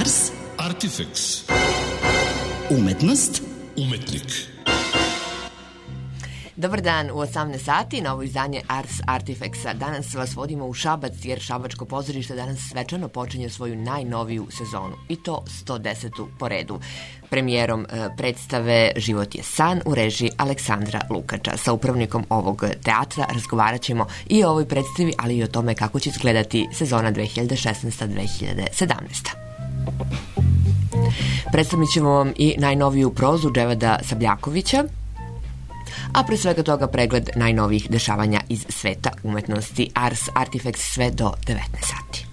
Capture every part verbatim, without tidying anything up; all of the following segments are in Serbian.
Ars Artifex. Umetnost. Umetnik. Dobar dan, u osamnaest sati, novo izdanje Ars Artifexa. Danas vas vodimo u Šabac jer Šabačko pozorište danas svečano počinje svoju najnoviju sezonu i to sto desetu po redu. Premijerom e, predstave Život je san u režiji Aleksandra Lukača. Sa upravnikom ovog teatra razgovarat ćemo i o ovoj predstavi, ali i o tome kako će izgledati sezona dve hiljade šesnaesta dve hiljade sedamnaesta. Predstavit ćemo vam i najnoviju prozu Dževada Sabljakovića, a pre svega toga pregled najnovijih dešavanja iz sveta umetnosti. Ars Artifex sve do devetnaest sati.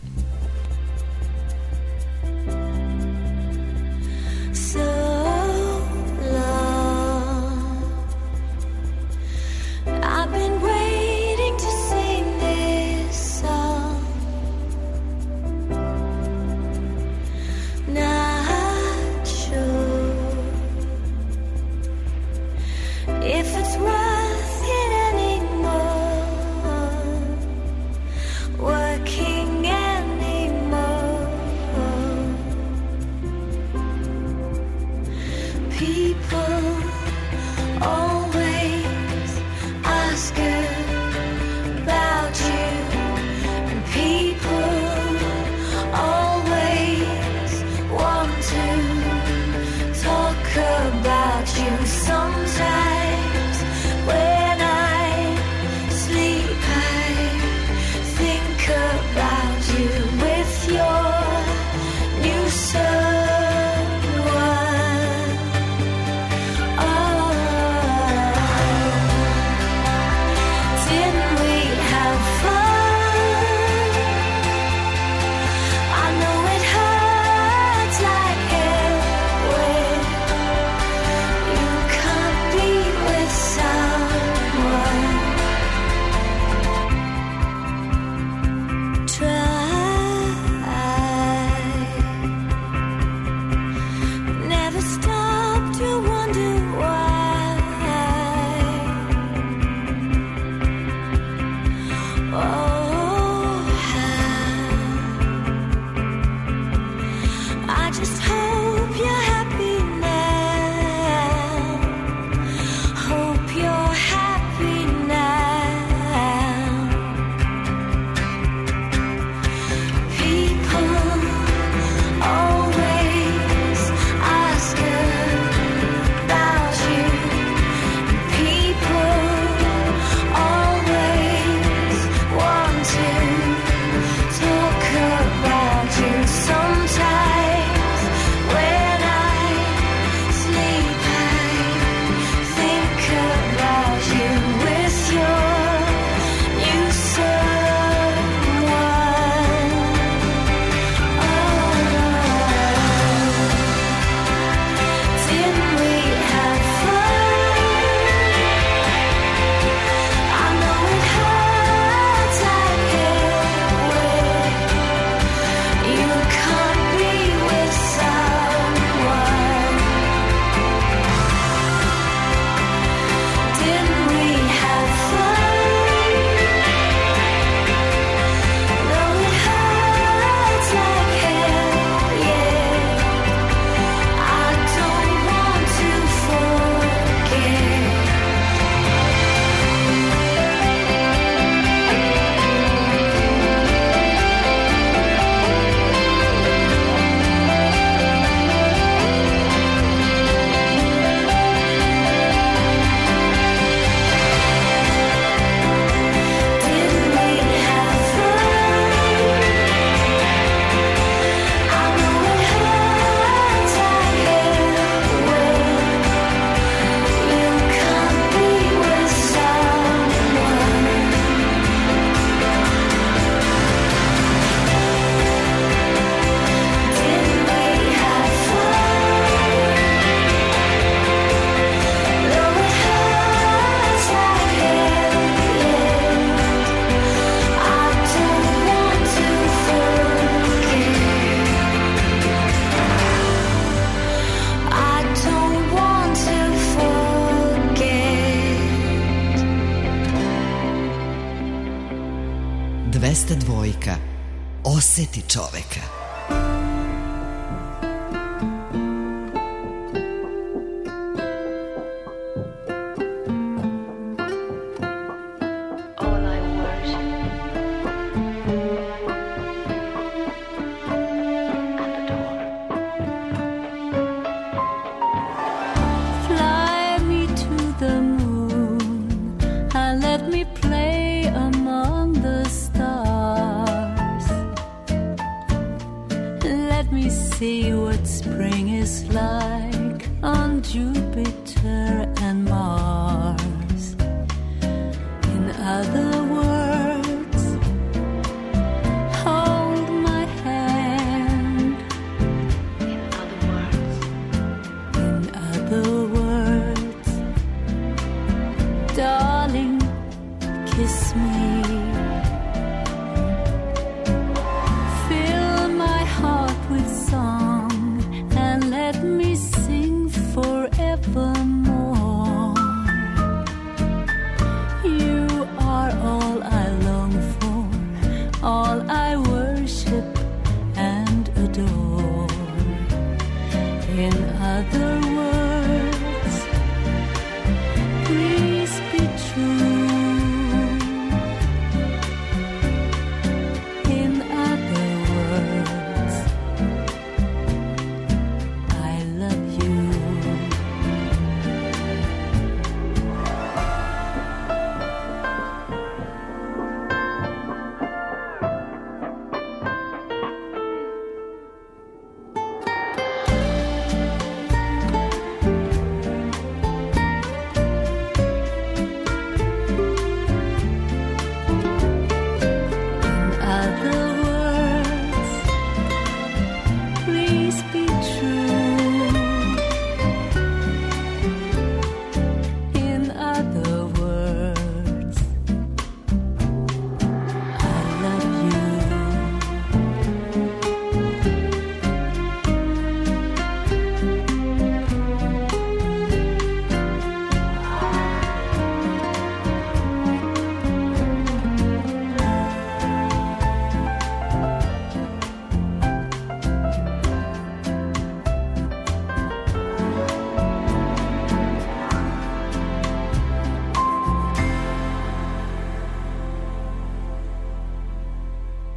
dvesta dva. Oseti čoveka.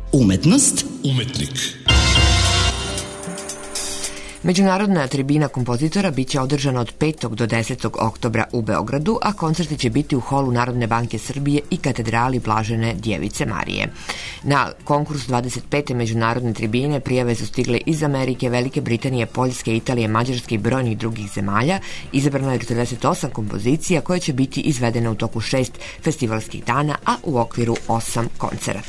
Umetnost. Umetnik. Međunarodna tribina kompozitora biće održana od petog do desetog oktobra u Beogradu, a koncerti će biti u holu Narodne banke Srbije i katedrali Blažene Djevice Marije. Na konkurs dvadeset pete međunarodne tribine prijave su stigle iz Amerike, Velike Britanije, Poljske, Italije, Mađarske i brojnih drugih zemalja. Izabrano je četrdeset osam kompozicija koje će biti izvedene u toku šest festivalskih dana, a u okviru osam koncerata.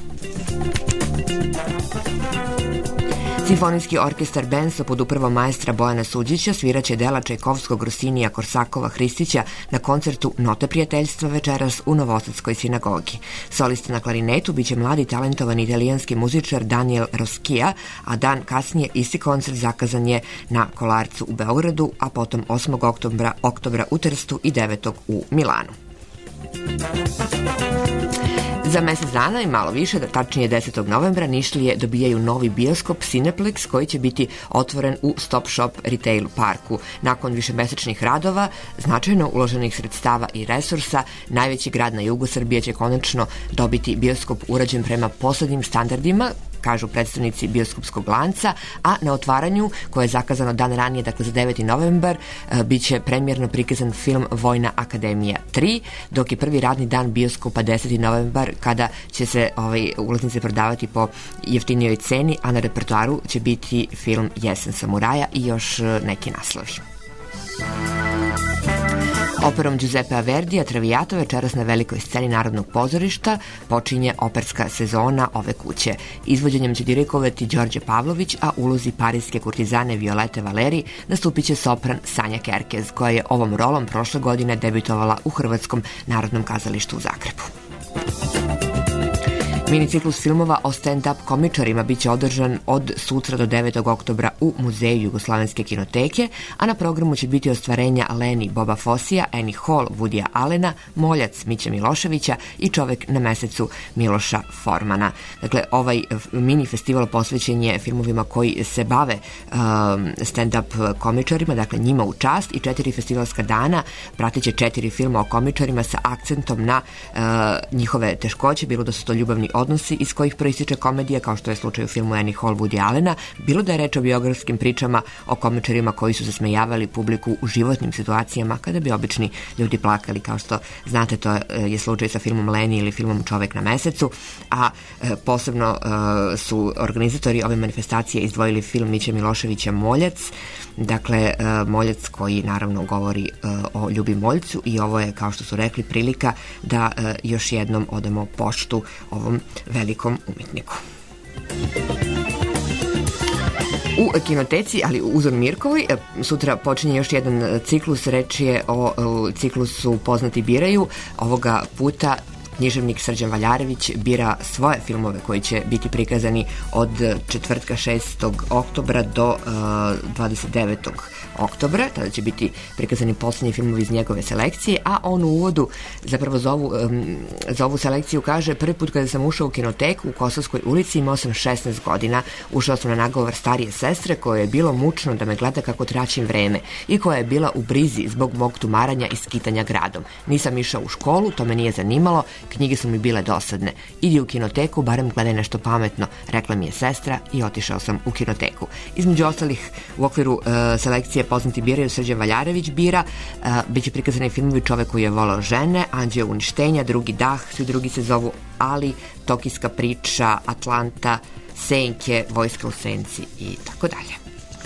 Simfonijski orkestar Benso pod upravom maestra Bojana Suđića sviraće dela Čajkovskog, Rosinija, Korsakova, Hristića na koncertu Note prijateljstva večeras u Novosadskoj sinagogi. Solista na klarinetu biće mladi talentovani italijanski muzičar Daniel Roschia, a dan kasnije isti koncert zakazan je na Kolarcu u Beogradu, a potom osmog oktobra, oktobra u Trstu i devetog u Milanu. Za mesec dana i malo više, da tačnije desetog novembra, Nišlije dobijaju novi bioskop Cineplex koji će biti otvoren u Stop Shop Retail parku. Nakon višemesečnih radova, značajno uloženih sredstava i resursa, najveći grad na jugu Srbije će konačno dobiti bioskop urađen prema poslednjim standardima, kažu predstavnici bioskopskog lanca, a na otvaranju, koje je zakazano dan ranije, dakle za deveti novembar, biće premijerno prikazan film Vojna akademija tri, dok je prvi radni dan bioskopa deseti novembar, kada će se ovaj, ulaznice prodavati po jeftinijoj ceni, a na repertoaru će biti film Jesen samuraja i još neki naslovi. Operom Giuseppea Verdija Traviato večeras na velikoj sceni Narodnog pozorišta počinje operska sezona ove kuće. Izvođenjem će dirigovati Đorđe Pavlović, a ulozi parijske kurtizane Violete Valeri nastupit će sopran Sanja Kerkez, koja je ovom rolom prošle godine debutovala u Hrvatskom narodnom kazalištu u Zagrebu. Miniciklus filmova o stand-up komičarima biće održan od sutra do devetog oktobra u Muzeju Jugoslovenske kinoteke, a na programu će biti ostvarenja Leni Boba Fossija, Annie Hall, Woodya Allena, Moljac Miće Miloševića i Čovek na mesecu Miloša Formana. Dakle, ovaj mini festival posvećen je filmovima koji se bave um, stand-up komičarima, dakle njima u čast, i četiri festivalska dana pratit će četiri filma o komičarima sa akcentom na uh, njihove teškoće, bilo da su to ljubavni odnosi iz kojih proističe komedija, kao što je slučaj u filmu Annie Hall Woodya Allena, bilo da je reč o biografskim pričama o komičarima koji su zasmejavali publiku u životnim situacijama kada bi obični ljudi plakali, kao što znate, to je slučaj sa filmom Leni ili filmom Čovek na mesecu, a e, posebno e, su organizatori ove manifestacije izdvojili film Miće Miloševića Moljac, dakle e, Moljac koji naravno govori e, o Ljubi Moljcu, i ovo je, kao što su rekli, prilika da e, još jednom odamo poštu ovom velikom umetniku. U kinoteci, ali u Uzor Mirkovoj, sutra počinje još jedan ciklus, reč je o, o ciklusu Poznati biraju. Ovoga puta književnik Srđan Valjarević bira svoje filmove koji će biti prikazani od četvrtka šestog oktobra do uh, dvadeset devetog oktobra. Tada će biti prikazani poslednji filmovi iz njegove selekcije, a on u uvodu zapravo za ovu, um, za ovu selekciju kaže: prvi put kada sam ušao u kinoteku u Kosovskoj ulici, imao sam šesnaest godina, ušao sam na nagovor starije sestre koje je bilo mučno da me gleda kako traćim vreme i koja je bila u brizi zbog mog tumaranja i skitanja gradom. Nisam išao u školu, to me nije zanimalo, knjige su mi bile dosadne. Idi u kinoteku, barem gledaj nešto pametno, rekla mi je sestra, i otišao sam u kinoteku. Između ostalih, u okviru uh, selekcije Poznati biraju Srđan Valjarević bira, uh, biće prikazani filmovi Čovek koji je volao žene, Anđeo uništenja, Drugi dah, svi drugi se zovu Ali, Tokijska priča, Atlanta, Senke, Vojska u senci i tako dalje.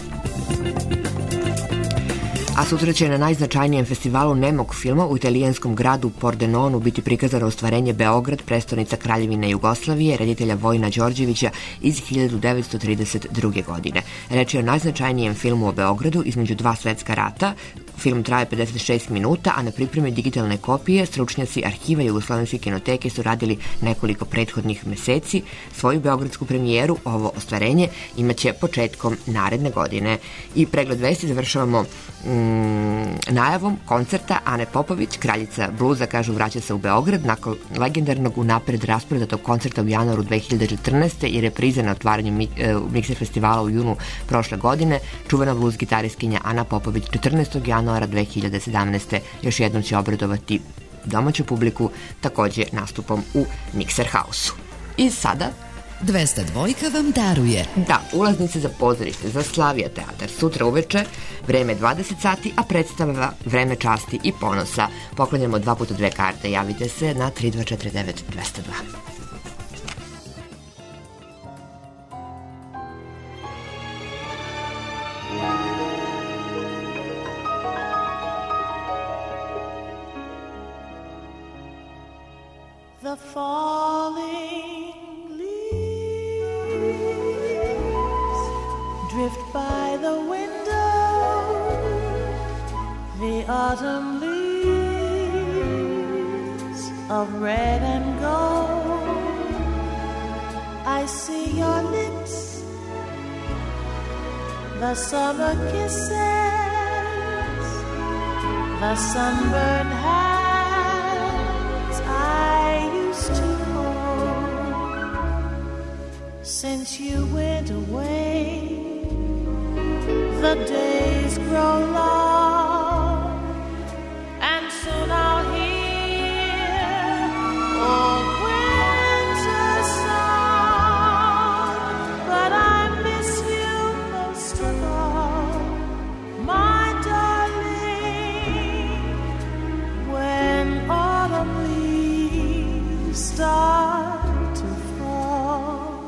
A sutra će na najznačajnijem festivalu nemog filma u italijanskom gradu Pordenonu biti prikazano ostvarenje Beograd, prestonica Kraljevine Jugoslavije, reditelja Vojina Đorđevića iz hiljadu devetsto trideset druge. godine. Reč je o najznačajnijem filmu o Beogradu između dva svetska rata. Film traje pedeset šest minuta, a na pripremi digitalne kopije stručnjaci Arhiva Jugoslovenske kinoteke su radili nekoliko prethodnih meseci. Svoju beogradsku premijeru ovo ostvarenje imaće početkom naredne godine. I pregled vesti završavamo mm, najavom koncerta Ane Popović, kraljica bluza, kažu, vraća se u Beograd nakon legendarnog unapred rasprodatog koncerta u januaru dve hiljade četrnaeste. i reprize na otvaranju mi, e, Mikser festivala u junu prošle godine. Čuvena bluz gitariskinja Ana Popović četrnaestog januara dve hiljade sedamnaeste. još jednom će obradovati domaću publiku, takođe nastupom u Mikser House-u. I sada dvesta dva vam daruje. Da, ulaznice za pozorište, za Slavija teatar, sutra uveče, vreme dvadeset sati, a predstava Vreme časti i ponosa. Poklanjamo dva puta dve karte, javite se na tri dva četiri devet dva zero dva. The falling leaves drift by the window, the autumn leaves of red and gold. I see your lips, the summer kisses, the sunburned hands to hold. Since you went away, the days grow long, and soon I'll hear old winter song. But I miss you most of all, my darling, when autumn leaves start to fall.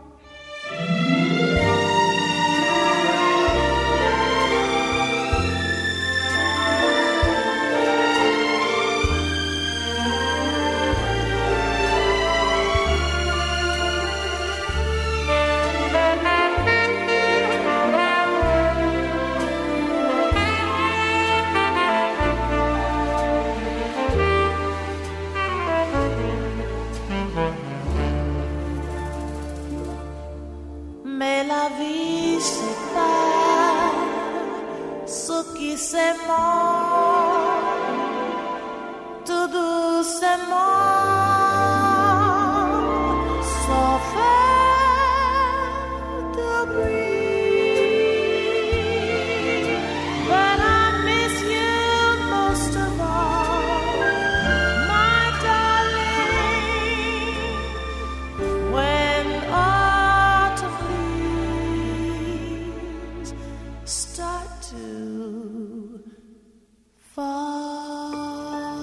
Mais la vie c'est pas ce qui s'aimant tout doucement sans faire de bruit. But I miss you most of all, my darling, when start to fall.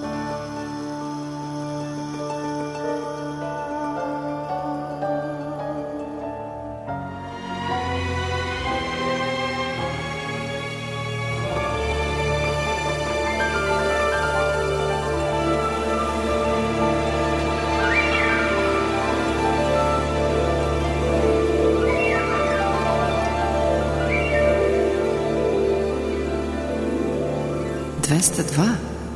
dvesta dva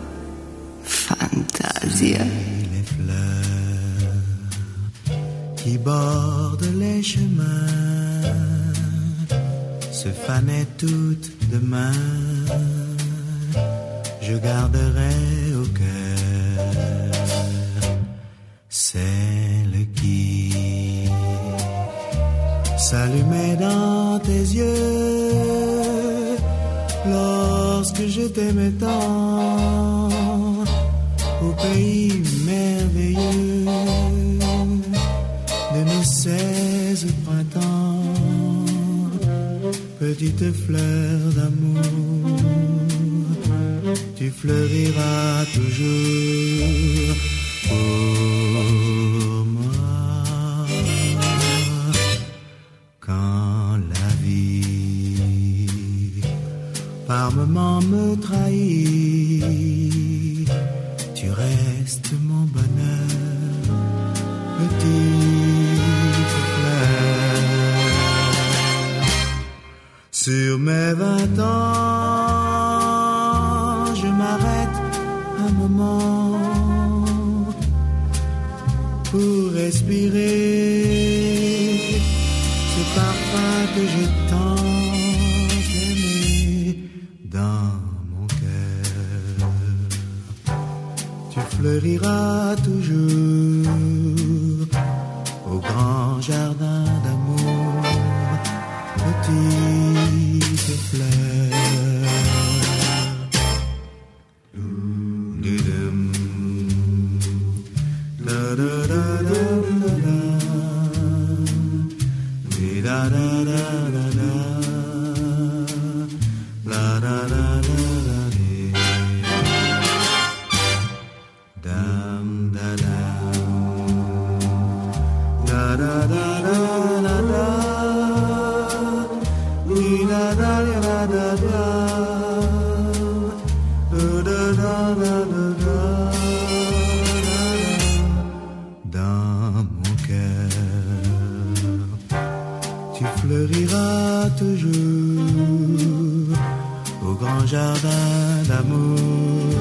Fantazija. Les fleurs qui bordent les chemins se fanaient toutes demain. Je garderai au cœur celle qui s'allumait dans tes yeux lorsque je t'aimais tant au pays merveilleux de nos seize printemps. Petite fleur d'amour, tu fleuriras toujours pour moi. Quand la vie par moments me trahit, tu restes mon bonheur, petite fleur. Sur mes vingt ans, je m'arrête un moment pour respirer ce parfum que j'ai tant aimé dans mon cœur. Tu fleuriras toujours au grand jardin d'amour, petite fleur. Da da da da da da. da da da da da, we da da da da da, da da da da da, dans mon cœur, tu fleuriras toujours au grand jardin d'amour,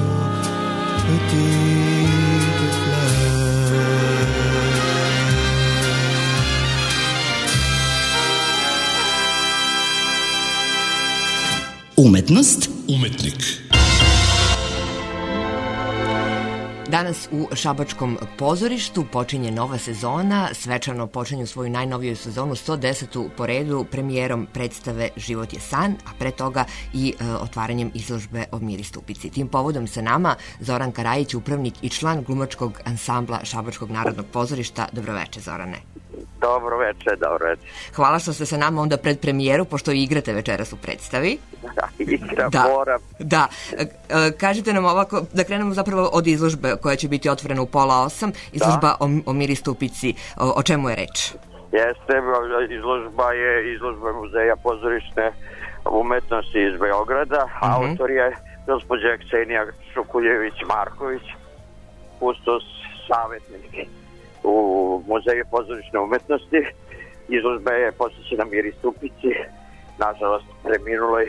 petite fleur. Umetnost, Umetnik. Danas u Šabačkom pozorištu počinje nova sezona, svečano počinju svoju najnoviju sezonu, sto desetu po redu, premijerom predstave Život je san, a pre toga i e, otvaranjem izložbe o Miri Stupici. Tim povodom sa nama Zoran Karajić, upravnik i član glumačkog ansambla Šabačkog narodnog pozorišta. Dobroveče, Zorane. Dobro veče, dobro veče. Hvala što ste sa nama onda pred premijeru, pošto igrate večeras u predstavi. Da, igram, Da. moram. Da, E, e, kažite nam ovako, da krenemo zapravo od izložbe koja će biti otvorena u pola osam, izložba o, o Miri Stupici. O, o čemu je reč? Jeste, izložba je izložba Muzeja pozorišne umetnosti iz Beograda. Mhm. Autor je gospođa Ksenija Šukuljević-Marković, kustos savjetnik u Muzeju pozorišne umetnosti. Izložba je posvećena Miri Stupici, nažalost preminuloj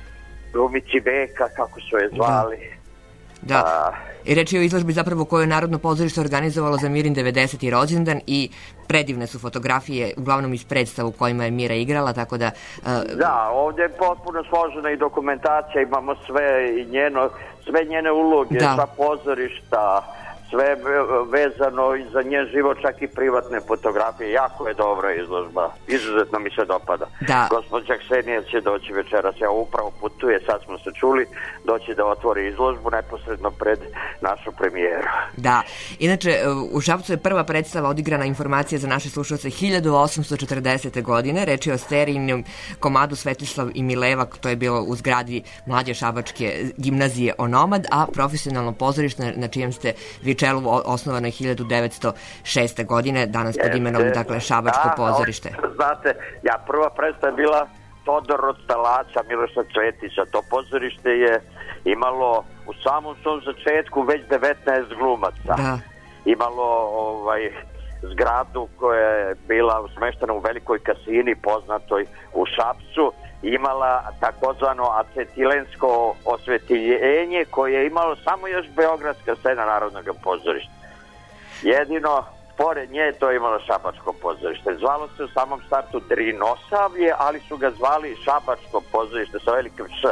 glumici Beka, kako su je zvali. Da. A, I reč je o izložbi zapravo koju je Narodno pozorište organizovalo za Mirin devedeseti rođendan i predivne su fotografije, uglavnom iz predstava u kojima je Mira igrala, tako da... e, Da, ovdje je potpuno složena i dokumentacija, imamo sve i njeno, sve njene uloge, Da. sva pozorišta, sve vezano i za njen život, čak i privatne fotografije. Jako je dobra izložba, izuzetno mi se dopada. Da. Gospođa Ksenija će doći večeras, ja upravo putuje, sad smo se čuli, doći da otvori izložbu neposredno pred našu premijeru. Da. Inače, e, u Šapcu je prva predstava odigrana, informacija za naše slušalce, hiljadu osamsto četrdesete godine. Reč je o serijnom komadu Svetislav i Milevak, to je bilo u zgradi Mlađe šabačke gimnazije Onomad, a profesionalno pozorište na čijem ste vi čelu osnovano je hiljadu devetsto šeste godine, danas pod imenom, Jeste. dakle, Šabačko Da, pozorište. o- Znate, ja prva predstava je bila Todor od Stalaca, Miloša Cvetića. To pozorište je imalo u samom svom začetku već devetnaest glumaca. Da. Imalo ovaj zgradu koja je bila smeštena u Velikoj kasini, poznatoj u Šapcu. Imala takozvano acetilensko osvetiljenje koje je imalo samo još beogradska scena Narodnog pozorišta. Jedino, pored nje to je imalo Šabačko pozorište. Zvalo se u samom startu Drinosavlje, ali su ga zvali Šabačko pozorište sa velikim š.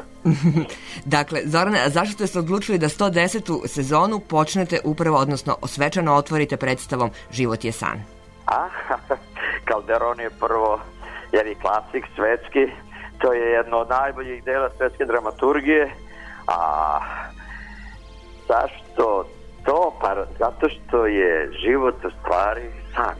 Dakle, Zorane, a zašto ste se odlučili da sto desetu sezonu počnete upravo, odnosno svečano otvorite predstavom Život je san? A, Calderon je prvo, jer je klasik svetski, to je jedno od najboljih dela svetske dramaturgije. A zašto to? Pa zato što je život u stvari san.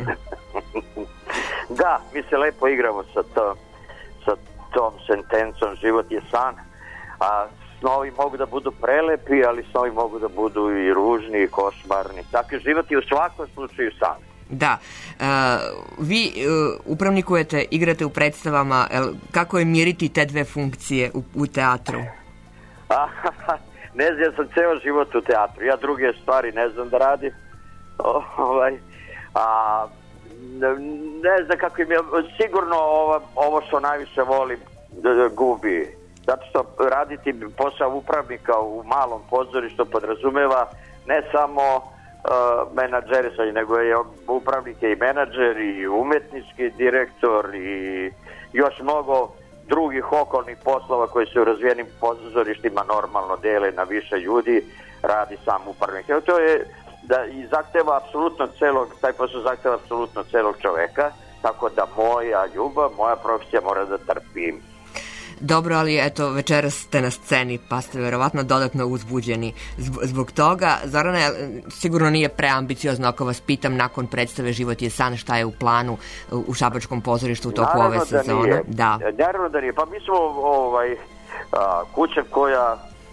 Da, mi se lepo igramo sa, to, sa tom sentencom život je san, a snovi mogu da budu prelepi, ali snovi mogu da budu i ružni i košmarni. Dakle, život je u svakom slučaju san. Da. E, vi e, upravnikujete, igrate u predstavama, el, kako je miriti te dve funkcije u, u teatru? A, ne znam, ja sam ceo život u teatru. Ja druge stvari ne znam da radim. O, ovaj, a, ne, ne znam kako im je. Sigurno ovo, ovo što najviše volim da, da gubi. Zato što raditi posao upravnika u malom pozorištu podrazumeva ne samo uh, menadžerisanje, nego je upravnik je i menadžer i umetnički direktor i još mnogo drugih okolnih poslova koji se u razvijenim pozorištima normalno dele na više ljudi, radi sam upravnik. Evo, to je da i zahteva apsolutno celog, taj posao zahteva apsolutno celog čoveka, tako da moja ljubav, moja profesija mora da trpim. Dobro, ali eto, večeras ste na sceni, pa ste verovatno dodatno uzbuđeni zbog, zbog toga. Zorane, sigurno nije preambiciozno ako vas pitam nakon predstave Život je san, šta je u planu u Šabačkom pozorištu u toku ove sezone? Da. Naravno da nije. Pa mi smo ovaj, a, kuća koja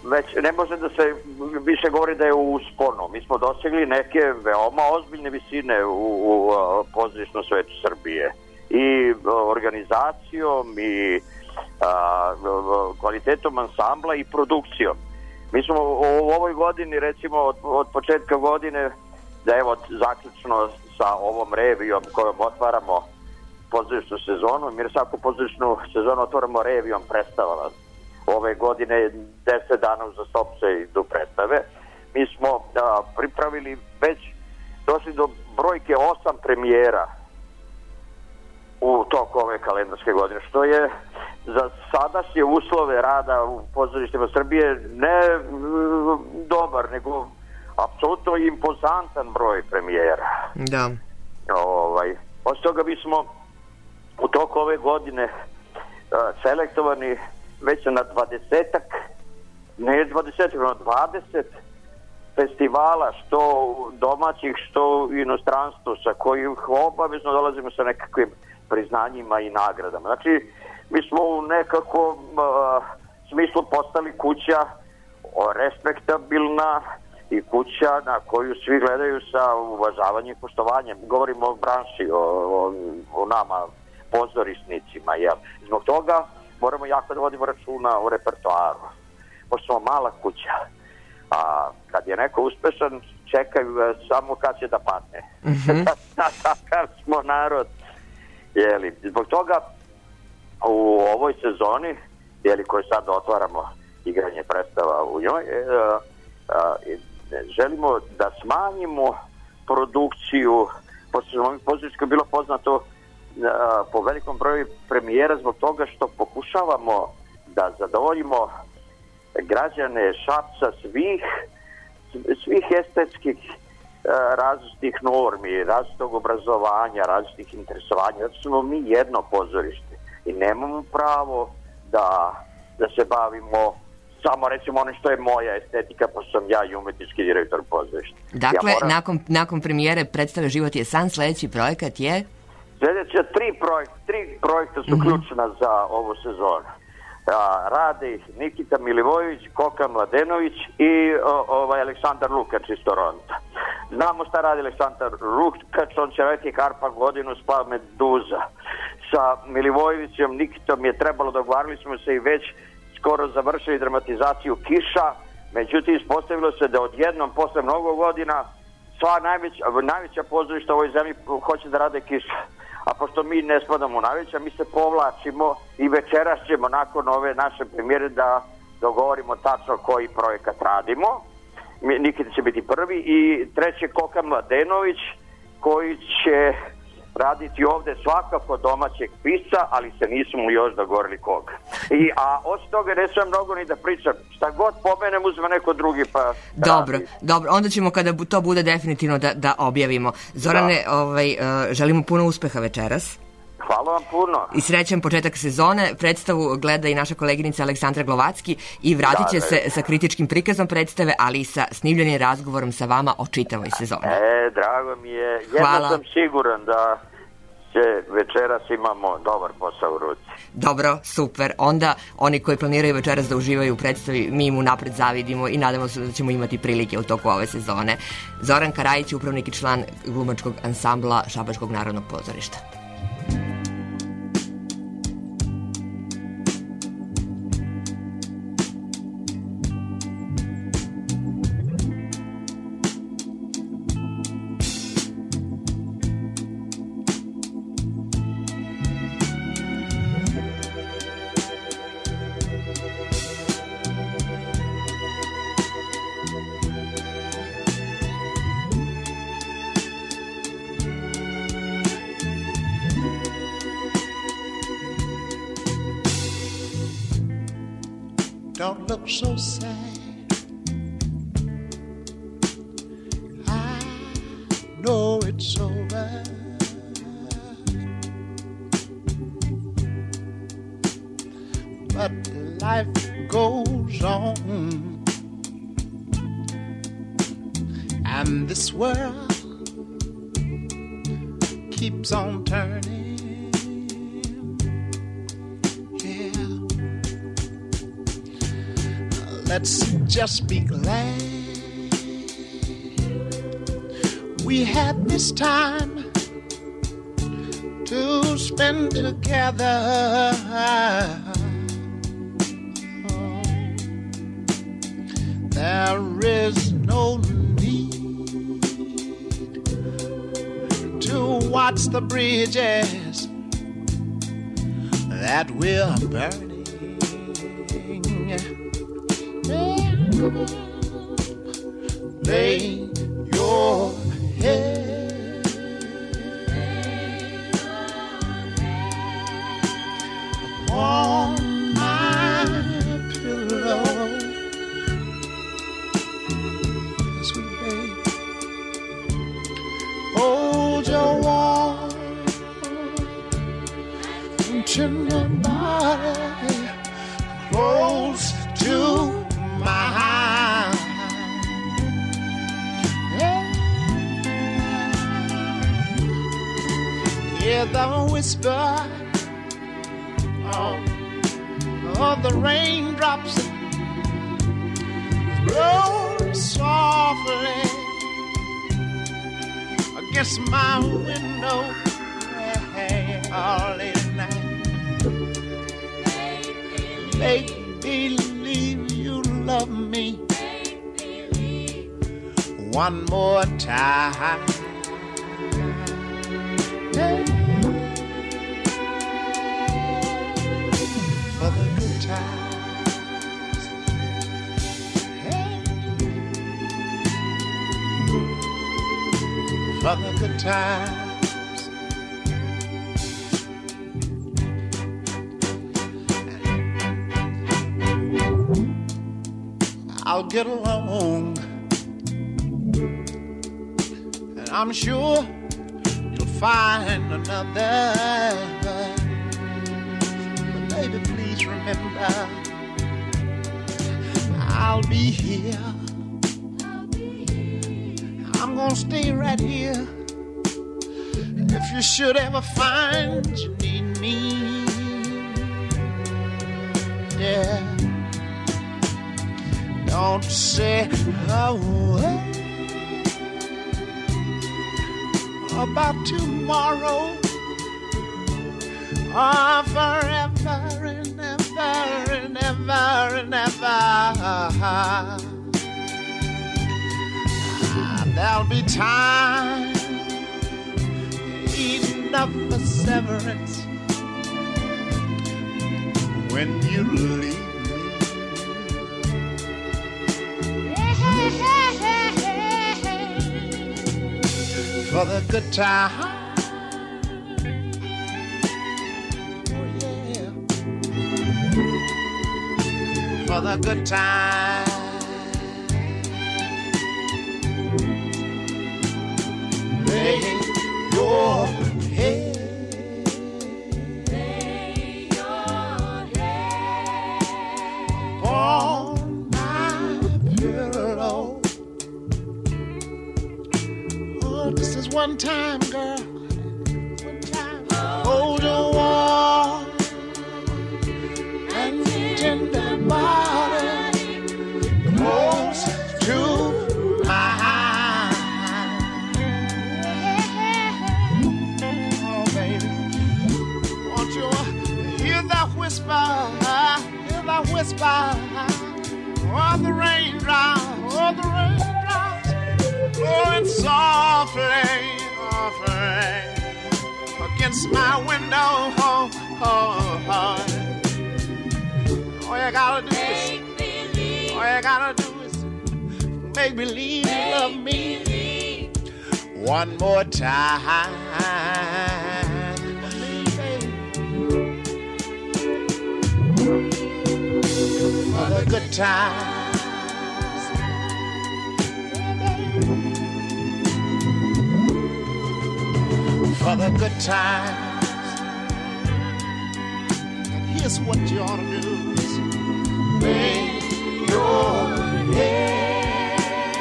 već ne može da se više govori da je u usponu. Mi smo dosegli neke veoma ozbiljne visine u, u pozorišnom svetu Srbije. I organizacijom, i a, kvalitetom ansambla i produkcijom. Mi smo u ovoj godini, recimo od, od početka godine, da evo zaključno sa ovom revijom kojom otvaramo pozorišnu sezonu, mi svaku pozorišnu sezonu otvaramo revijom predstava. Ove godine deset dana uzastopce idu predstave. Mi smo a, pripravili već došli do brojke osam premijera u toku ove kalendarske godine, što je za sadašnje uslove rada u pozorištima Srbije ne m, dobar, nego apsolutno impozantan broj premijera. Da. Ovaj, od toga mi smo u toku ove godine a, selektovani već na dvadesetak, ne dvadesetak, no dvadeset festivala, što domaćih, što u inostranstvu, sa kojih obavezno dolazimo sa nekakvim priznanjima i nagradama. Znači, mi smo u nekakvom uh, smislu postali kuća respektabilna i kuća na koju svi gledaju sa uvažavanjem i poštovanjem. Govorimo o branši, o, o, o nama, pozorišnicima. Jel? Zbog toga moramo jako da vodimo računa o repertoaru. Pošto smo mala kuća, a kad je neko uspešan, čekaju ga samo kad će da padne. Mm-hmm. Takav smo narod. Jeli, zbog toga u ovoj sezoni, jeli, koju sad otvaramo igranje predstava u njoj, e, a, a, želimo da smanjimo produkciju, pošto je pozoriško bilo poznato a, po velikom broju premijera, zbog toga što pokušavamo da zadovoljimo građane Šapca svih svih estetskih različitih normi, različitog obrazovanja, različitih interesovanja. Zato smo mi jedno pozorište i nemamo pravo da, da se bavimo samo recimo ono što je moja estetika, pa sam ja i umetnički direktor pozorišta. Dakle, ja moram... nakon, nakon premijere predstave Život je san, sledeći projekat je? Sljedeća tri projekta, tri projekta su mm-hmm. ključna za ovu sezonu. A, rade ih Nikita Milivojević, Koka Mladenović i o, ovaj Aleksandar Lukač iz Toronta. Znamo šta radi Aleksandar Lukač, on će raditi Karpa godinu, Splav Meduza. Sa Milivojevićem, Nikitom je trebalo, dogovarali smo se i već skoro završili dramatizaciju Kiša, međutim ispostavilo se da odjednom posle mnogo godina sva najveća, najveća pozorišta u ovoj zemlji hoće da rade Kiša. A pošto mi ne spadamo u najveća, mi se povlačimo i večeras ćemo nakon ove naše premijere da dogovorimo tačno koji projekat radimo. Nikita će biti prvi i treće Koka Mladenović koji će raditi ovde svakako domaćeg pisca, ali se nismo još dogovorili koga. I, a od toga ne sam mnogo ni da pričam. Šta god pomenem uzme neko drugi pa... Dobro, radi. dobro. Onda ćemo kada to bude definitivno da, da objavimo. Zorane, da. Ovaj, uh, želimo puno uspeha večeras. Hvala vam puno. I srećan početak sezone. Predstavu gleda i naša koleginica Aleksandra Glovacki i vratit će da, se sa kritičkim prikazom predstave, ali i sa snimljenim razgovorom sa vama o čitavoj sezoni. E, drago mi je. Jedno sam siguran da će večeras imamo dobar posao u ruci. Dobro, super. Onda oni koji planiraju večeras da uživaju u predstavi, mi im unapred zavidimo i nadamo se da ćemo imati prilike u toku ove sezone. Zoran Karajić, upravnik i član glumačkog ansambla Šabačkog narodnog pozorišta. Don't look so sad. I know it's over. But life goes on, and this world keeps on turning. let's just be glad we had this time to spend together. Oh, there is no need to watch the bridges that we're burning. Lay your head on my pillow, sweet babe. Hold your warm and tender body close to mine. Hear the whisper of, of the raindrops roll softly against my window, hey, all late at night. Make believe you love me one more time. Hey. For the good times, hey. For the good times. I'll get along, and I'm sure you'll find another. But baby, please remember, I'll be here. I'm gonna stay right here. If you should ever find you need me, yeah. Don't say a word about tomorrow or forever and ever and ever and ever. There'll be time enough for severance when you leave. For the good time, oh yeah. For the good time, lay your head, lay your head upon my pillow. This is one time, girl. One time. Hold your warm and tender body close to mine. Oh, baby, won't you hear that whisper? Hear that whisper? Oh, the raindrops, oh, the raindrops. Blowing softly, softly against my window. Oh, oh, oh. All you gotta do is, all you gotta do is make believe you love me one more time. For the good time. For the good times. And here's what you ought to do is lay your head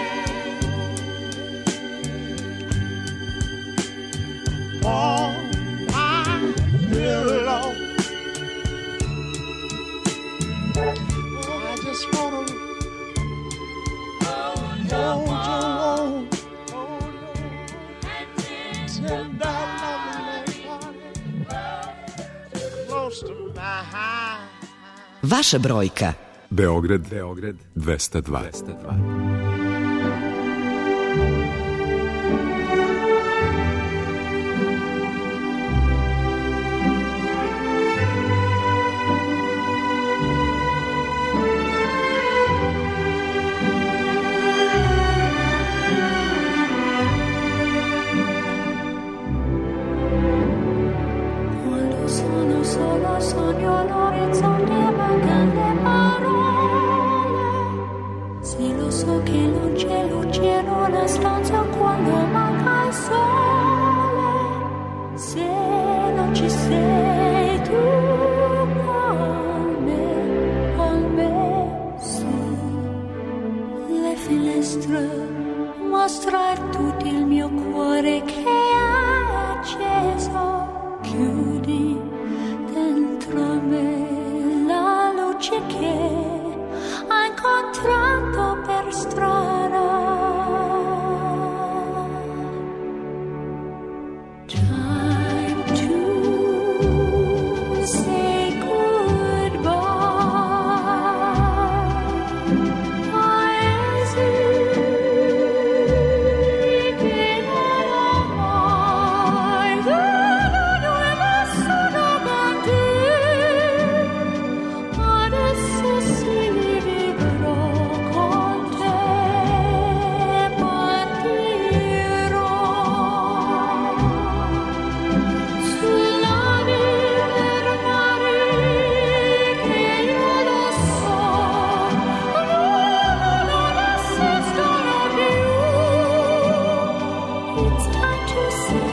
on my pillow. Oh, I just wanna close to mine. Vaša brojka. Beograd, Beograd dvesta dva. Solo sogno l'orizzonte, mancano le parole. Se lo so che non c'è luce in una stanza quando manca il sole. Se non ci sei tu con me, con me su le finestre, mostra tutto il mio cuore che è acceso. Chiudi dentro me la luce che ha incontrato per strada. Time to say goodbye. Paesi che non ho mai veduto e nessuno con te. Adesso si vivrò con te, partirò sulla river mare che io lo so, non esistono più. It's time to say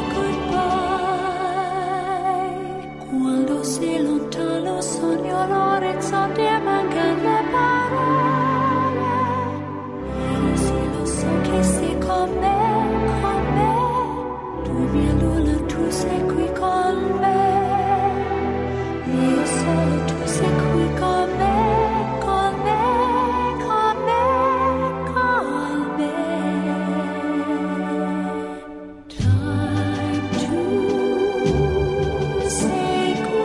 goodbye. Quando sei lontano sogno l'orizzonte e mancano le parole. E se lo so che sei con me, con me. Tu mia luna, tu sei qui con me. Io solo, tu sei qui con me, con me, con me, con me. Time to say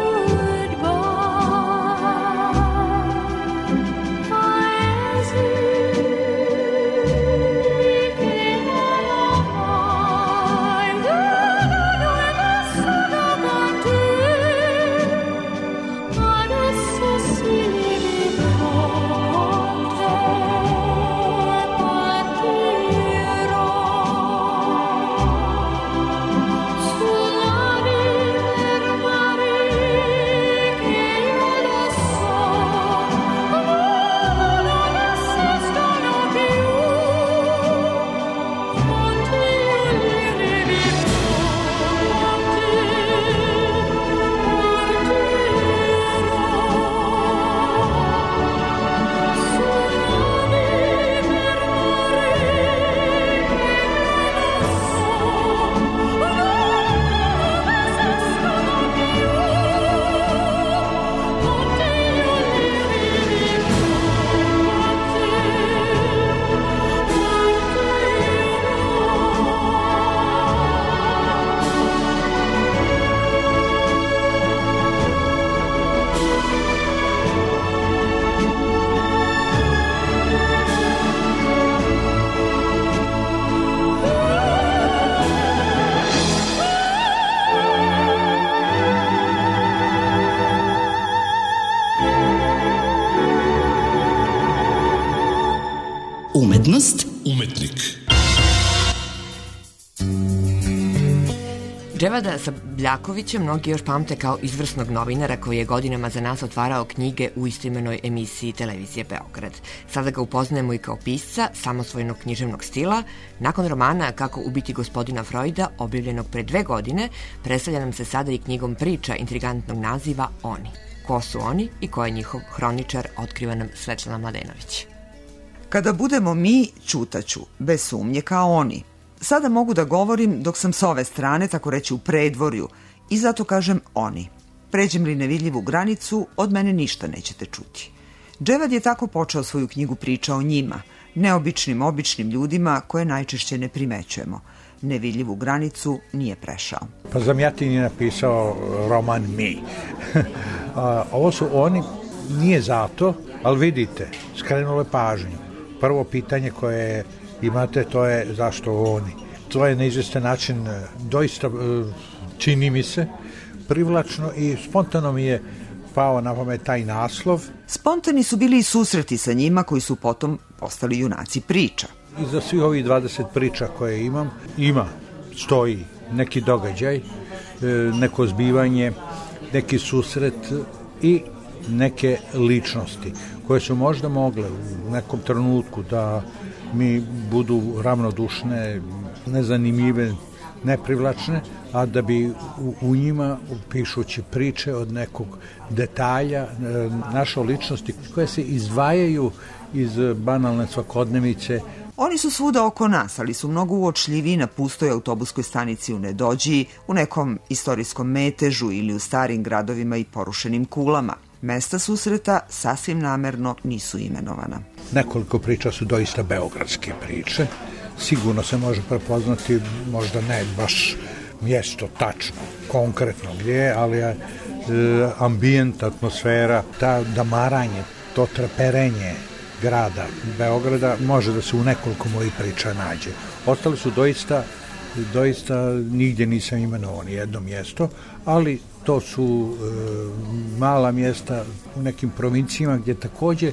goodbye. Paesi che non ho mai veduto e nessuno con te. Adesso si vivrò con te, partirò sulla river mare che io lo so, non esistono più. Con te io li rivivrò, con te partirò sulla river mare che io lo Umetnost. Umetnik. Dževada Sabljakovića mnogi još pamte kao izvrsnog novinara koji je godinama za nas otvarao knjige u istoimenoj emisiji televizije Beograd. Sada ga upoznajemo i kao pisca samosvojnog književnog stila. Nakon romana Kako ubiti gospodina Freuda, objavljenog pre dve godine, predstavlja nam se sada i knjigom priča intrigantnog naziva Oni. Ko su oni i ko je njihov hroničar, otkriva nam Svetlana Mladenović. Kada budemo mi, ćutaću, bez sumnje kao oni. Sada mogu da govorim dok sam s ove strane, tako reći u predvorju, i zato kažem oni. Pređem li nevidljivu granicu, od mene ništa nećete čuti. Dževad je tako počeo svoju knjigu priča o njima, neobičnim, običnim ljudima koje najčešće ne primećujemo. nevidljivu granicu nije prešao. Pa Zamjatin je napisao roman Mi. A, ovo su oni, nije zato, ali vidite, skrenulo je pažnju. Prvo pitanje koje imate, to je zašto oni. To je na izvestan način doista, čini mi se, privlačno i spontano mi je pao na pamet taj naslov. Spontani su bili i susreti sa njima koji su potom postali junaci priča. I za svih ovih dvadeset priča koje imam, ima, stoji neki događaj, neko zbivanje, neki susret i neke ličnosti koje su možda mogle u nekom trenutku da mi budu ravnodušne, nezanimljive, neprivlačne, a da bi u, u njima, pišući priče od nekog detalja, našao ličnosti koje se izdvajaju iz banalne svakodnevice. Oni su svuda oko nas, ali su mnogo uočljiviji na pustoj autobuskoj stanici u Nedođiji, u nekom istorijskom metežu ili u starim gradovima i porušenim kulama. Mesta susreta sasvim namerno nisu imenovana. Nekoliko priča su doista beogradske priče. Sigurno se može prepoznati, možda ne baš mjesto tačno, konkretno gdje, ali je e, ambijent, atmosfera, ta damaranje, to treperenje grada Beograda može da se u nekoliko mojih priča nađe. Ostali su doista, doista nigdje nisam imenovao ni jedno mjesto, ali to su e, mala mjesta u nekim provincijama gdje također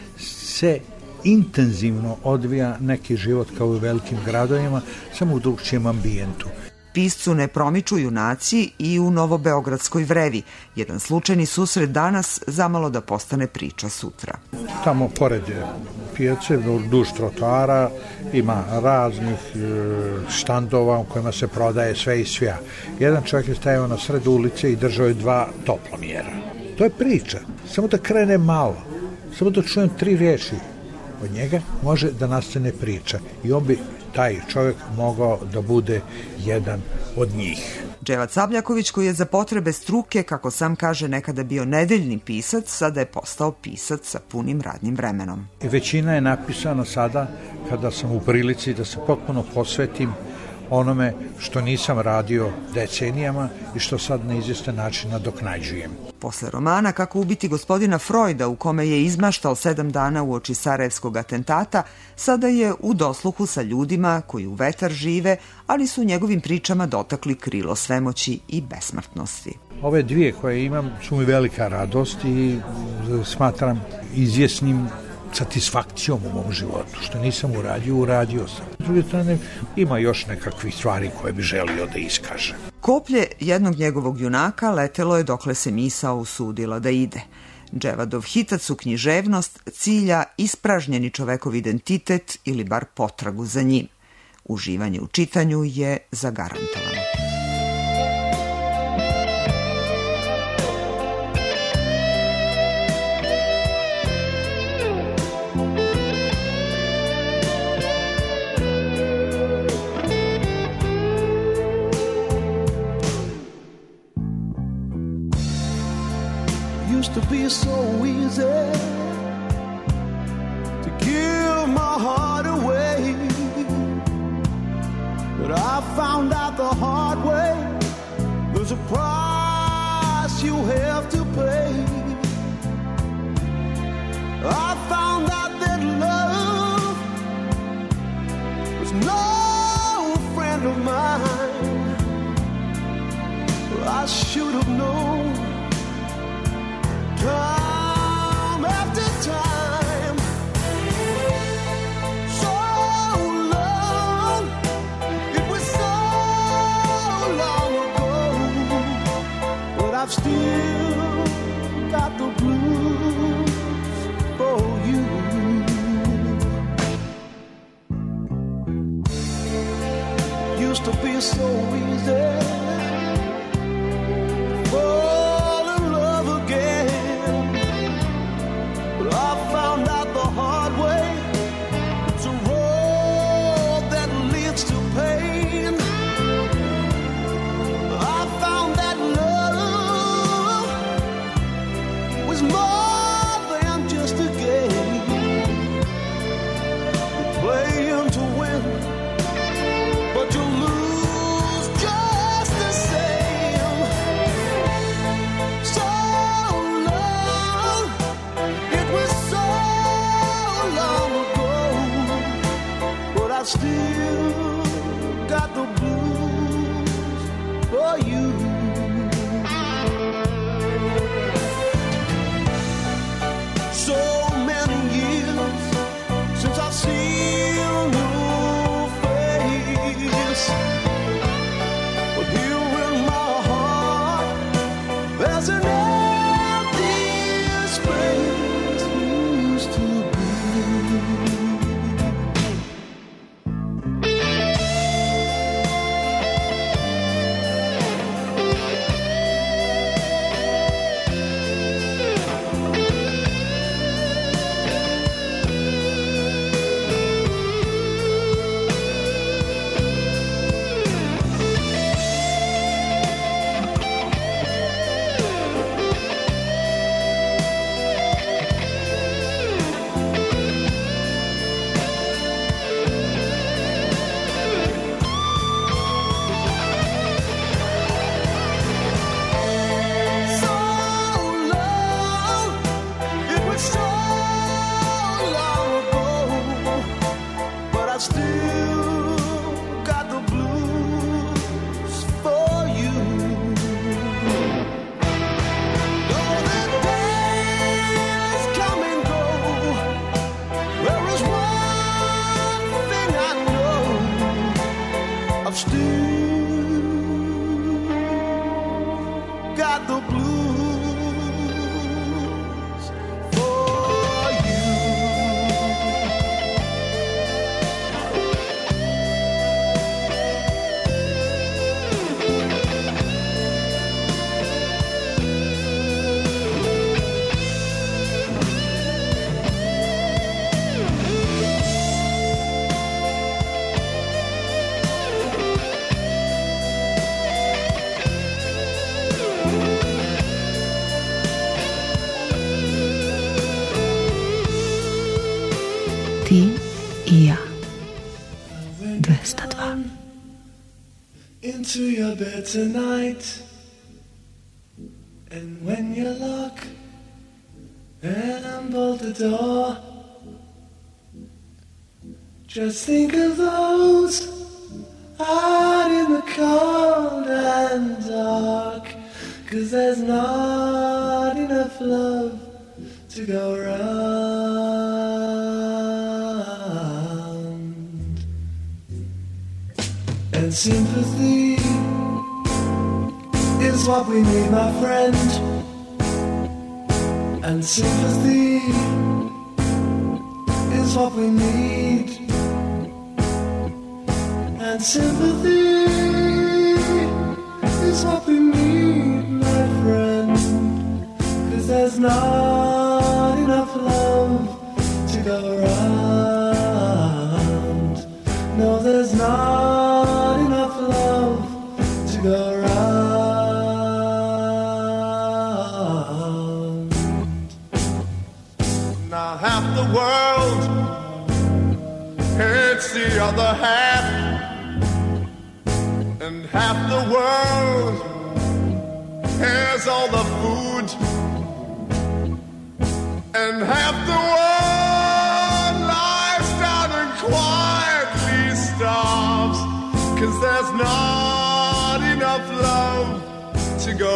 se intenzivno odvija neki život kao u velikim gradovima, samo u drugčijem ambijentu. Piscu ne promiču junaci i u novobeogradskoj vrevi. Jedan slučajni susret danas zamalo da postane priča sutra. Tamo pored pijace, duž trotoara, ima raznih štandova u kojima se prodaje sve i svja. Jedan čovjek je stajao na sred ulice i držao je dva toplomjera. To je priča. Samo da krene malo. Samo da čujem tri riječi od njega, može da nastane priča. I on bi, taj čovjek, mogao da bude jedan od njih. Dževad Sabljaković, koji je za potrebe struke, kako sam kaže, nekada bio nedeljni pisac, sada je postao pisac sa punim radnim vremenom. Većina je napisana sada kada sam u prilici da se potpuno posvetim onome što nisam radio decenijama i što sad na izvjestan način nadoknađujem. Posle romana Kako ubiti gospodina Freuda, u kome je izmaštao sedam dana uoči sarajevskog atentata, sada je u dosluhu sa ljudima koji u vetar žive, ali su njegovim pričama dotakli krilo svemoći i besmrtnosti. Ove dvije koje imam su mi velika radost i smatram izvjesnim satisfakcijom u mom životu. Što nisam uradio, uradio sam. S druge strane, ima još nekakvih stvari koje bi želio da iskažem. Koplje jednog njegovog junaka letelo je dokle se misao usudila da ide. Dževadov hitac u književnost cilja ispražnjeni čovekov identitet ili bar potragu za njim. Uživanje u čitanju je zagarantovano. Used to be so easy to give my heart away, but I found out the hard way there's a price you have to pay. I found out that love was no friend of mine. I should have known time after time, so long, it was so long ago, but I've still got the blues for you. Used to be so easy fall in love again, but I found out the hard way it's a road that leads to pain. I found that love got the blues for you. Ti I ja. dvesta dva. Into your bed tonight, and when you lock and bolt the door, just think of those out in the cold and dark, 'cause there's not enough love to go round. And sympathy is what we need, my friend. And sympathy is what we need. And sympathy is what we need, my friend. 'Cause there's not enough love to go around. No, there's not enough love to go around. Now half the world hates the other half, and half the world has all the food, and half the world lies down and quietly starves, 'cause there's not enough love to go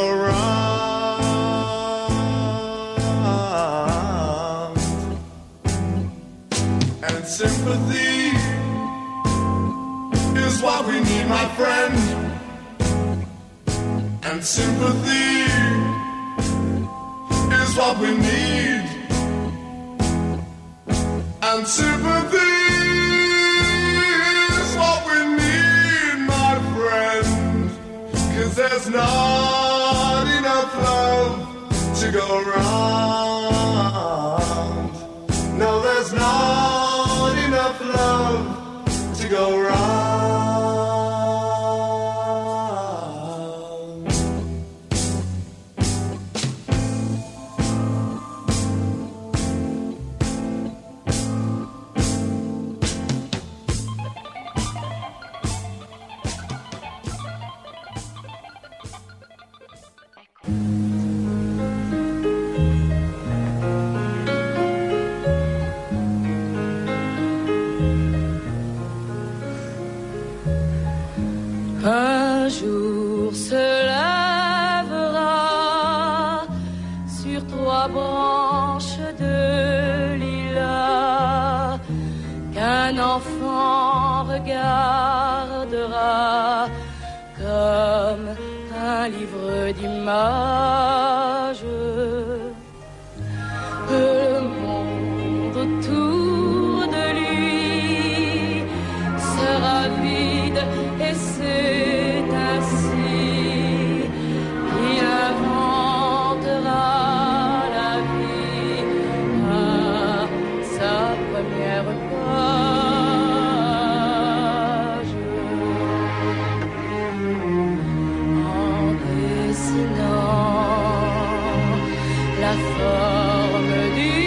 round. And sympathy is what we need, my friend. And sympathy is what we need. And sympathy is what we need, my friend. 'Cause there's not enough love to go round. No, there's not enough love to go round. Un jour se lèvera sur trois branches de lilas qu'un enfant regardera comme un livre d'images. Le monde autour de lui sera vide et c'est ainsi qu'il inventera la vie à sa première page. En dessinant la forme du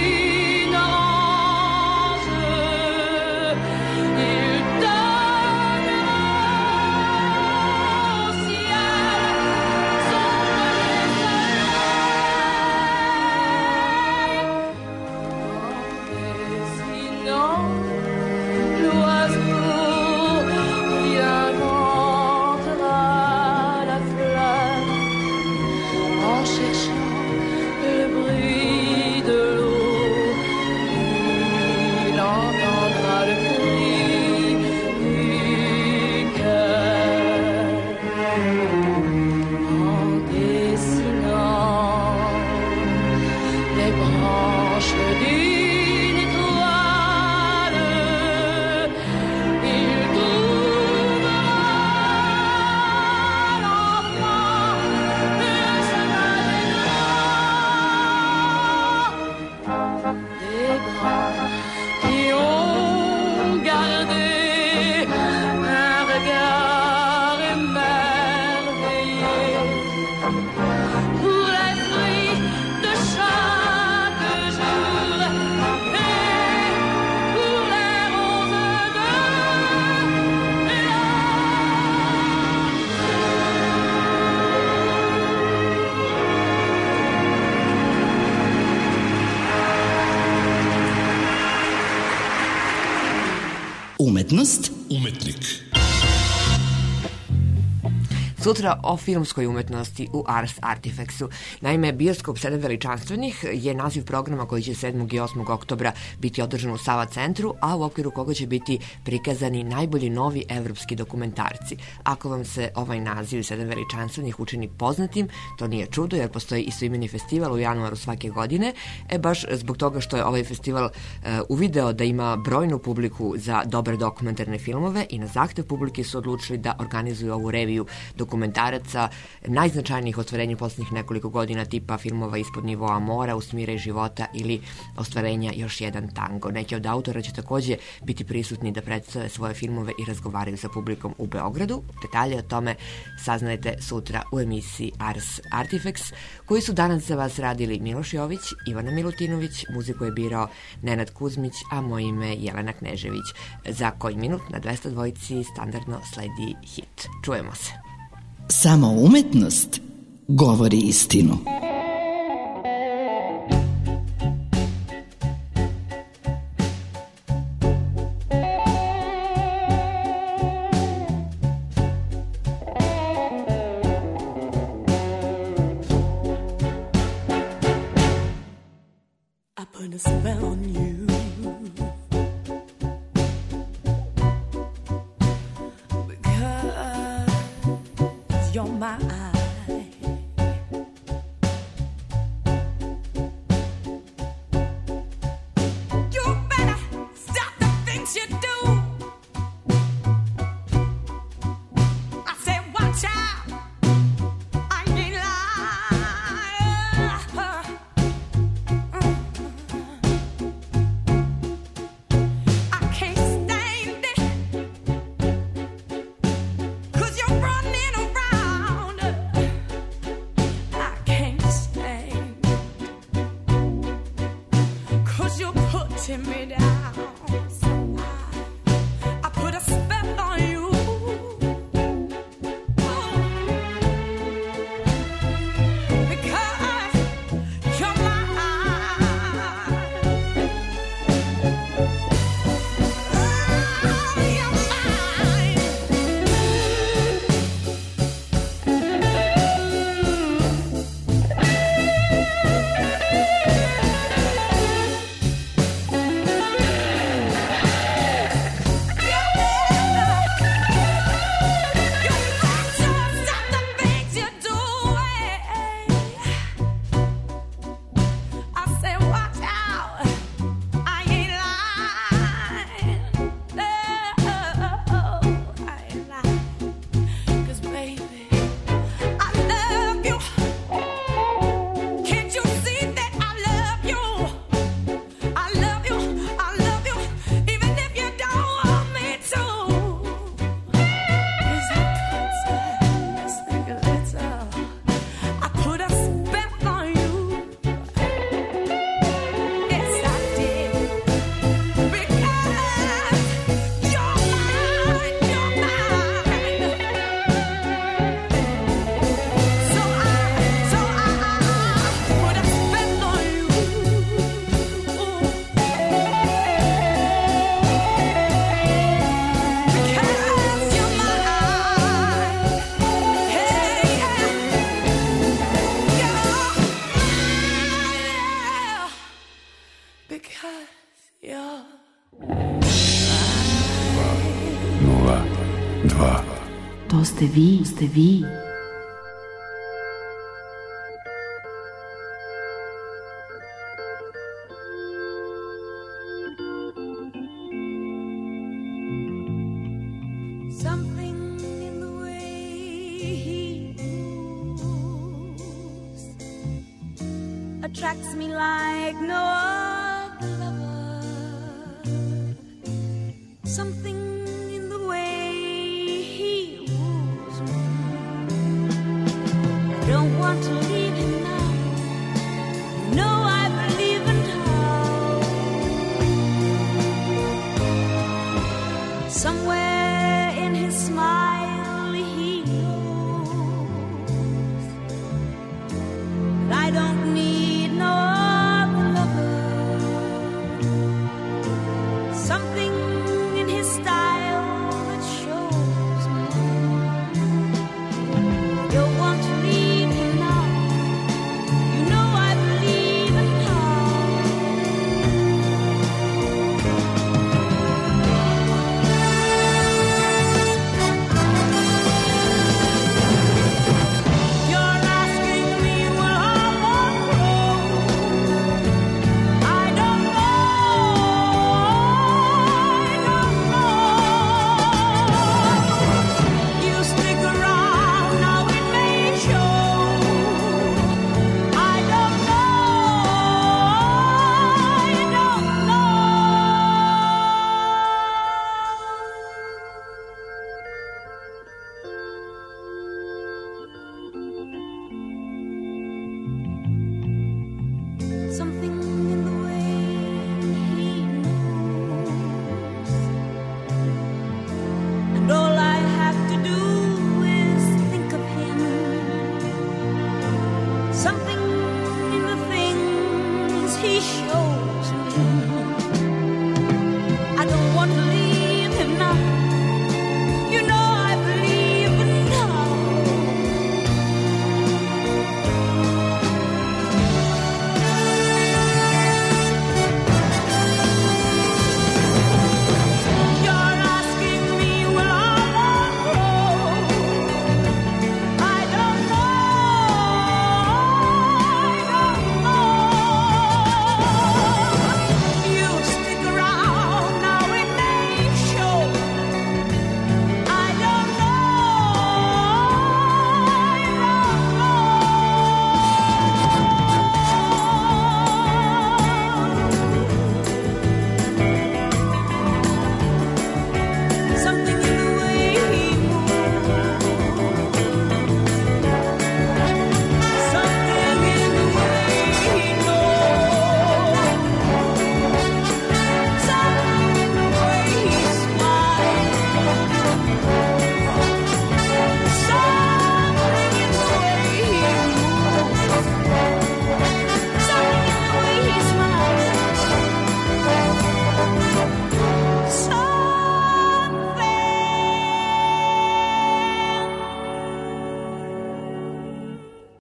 pour l'esprit de chaque jour et pour les roses de Umetnost, Umetnik. Sutra o filmskoj umetnosti u Ars Artifactsu. Naime, Bioskop sedam veličanstvenih je naziv programa koji će sedmog i osmog oktobra biti održan u Sava centru, a u okviru koga će biti prikazani najbolji novi evropski dokumentarci. Ako vam se ovaj naziv sedam veličanstvenih učini poznatim, to nije čudo jer postoji istoimeni festival u januaru svake godine, e baš zbog toga što je ovaj festival e, uvideo da ima brojnu publiku za dobre dokumentarne filmove i na zahtev publike su odlučili da organizuju ovu reviju dokumentaraca najznačajnijih ostvarenja poslednjih nekoliko godina tipa filmova Ispod nivoa mora, Usmiraj života ili Ostvarenja još jedan tango. Neki od autora će takođe biti prisutni da predstave svoje filmove i razgovaraju sa publikom u Beogradu. Detalje o tome saznajete sutra u emisiji Ars Artifacts, koji su danas za vas radili Miloš Jović, Ivana Milutinović, muziku je birao Nenad Kuzmić, a moje ime je Jelena Knežević. Za koji minut na dvesta dvojici standardno sledi hit. Čujemo se. samo umetnost govori istinu. I put a spell on you. Because you're my eye. You better stop the things you do. I said watch out. I ain't lying. I can't stand it. 'Cause you're running around. I can't stand it. 'Cause you're putting me down. So I, I put a spell on you. Because you're mine. Oh, you're mine. You better stop the things you're doing. I said watch out. I ain't lying. No, I ain't lying. 'Cause baby, I love you. Can't you see that I love you? I love you, I love you, even if you don't want me to. 'Cause I put this cigarette. I put a spell on you. Yes, I did. Because you're mine, you're mine. So I, so I, I put a spell on you. Because you're mine. Hey, yeah. You're mine. Because you're Nula, dva. To ste vi, ste vi. Something in the way he moves attracts me like no other lover. Something in the way he moves me. I don't want want to leave him now. You know I believe in how. Somewhere in his smile he knows that I don't need no other lover. Something in his style that shows me you want to leave him now. You know I believe in You're asking me will I walk through? I don't know. I don't know. You stick around now, it may show. I don't know. I don't know. Something in the way he moves, and all I have to do is think of him. Something